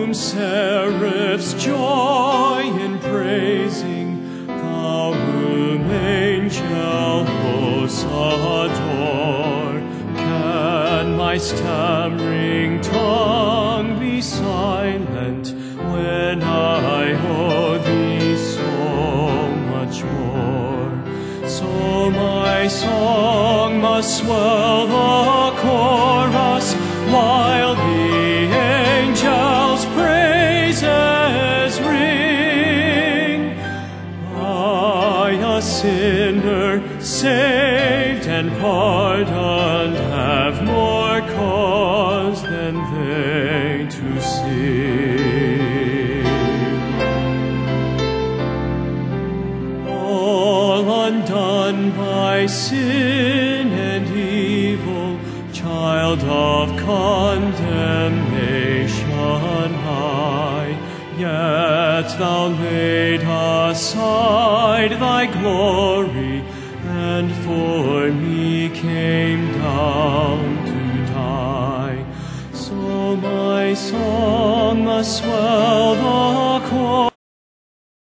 whom seraphs joy in praising, thou whom angel hosts adore. Can my stammering tongue be silent when I owe thee so much more? So my song must swell the chorus while the angels' praises ring. I, a sinner, saved and pardoned, have more cause than they to sing. All undone by sin and evil, child of condemnation high, yet thou laid aside thy glory, and for me came down to die. So my song must swell the chorus